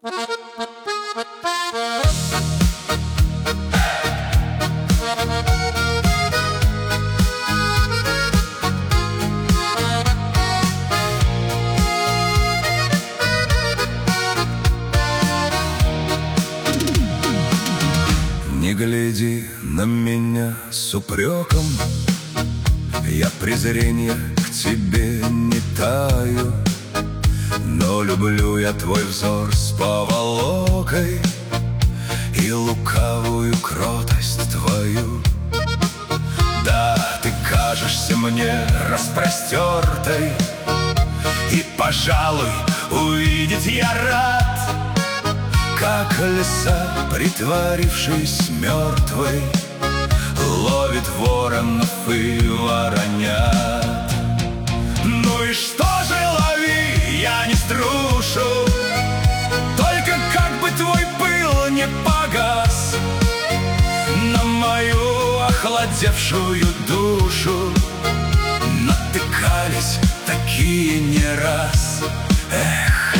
Не гляди на меня с упреком, я презрения к тебе не таю, но люблю я твой взор с поволокой и лукавую кротость твою. Да, ты кажешься мне распростертой, и, пожалуй, увидеть я рад, как лиса, притворившись мертвой, ловит воронов и воронят. Ну и что же, лови, я не струшу, только как бы твой пыл не погас на мою охладевшую душу. Натыкались такие не раз. Эх.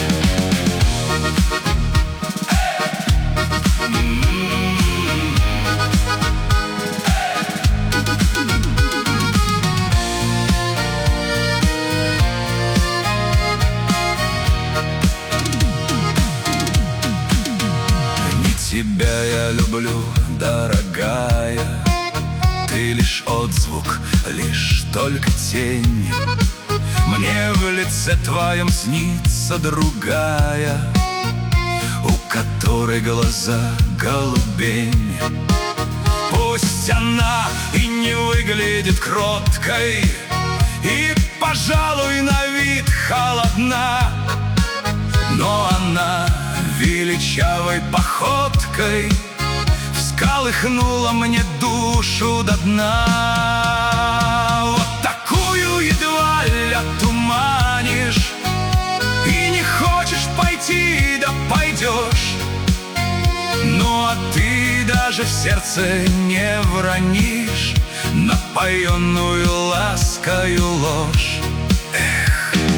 Тебя я люблю, дорогая, ты лишь отзвук, лишь только тень. Мне в лице твоем снится другая, у которой глаза голубень. Пусть она и не выглядит кроткой, и, пожалуй, на вид холодна, но она величавой походкой всколыхнула мне душу до дна. Вот такую едва ли отуманишь, и не хочешь пойти, да пойдешь. Ну а ты даже в сердце не вронишь напоенную ласкою ложь. Эх.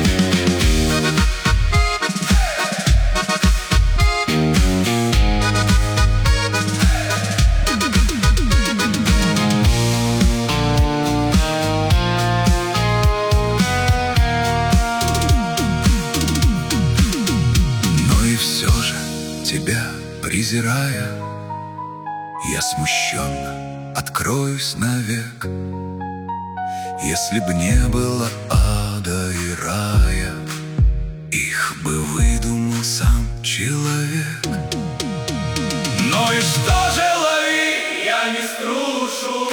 Тебя презирая, я смущенно откроюсь навек. Если б не было ада и рая, их бы выдумал сам человек. Ну и что же, лови, я не струшу,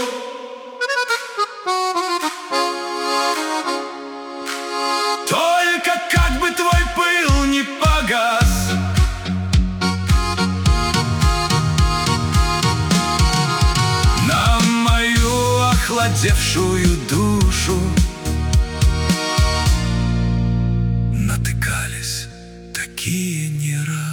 только как бы твой пыл не погас охладевшую душу. Натыкались такие не раз.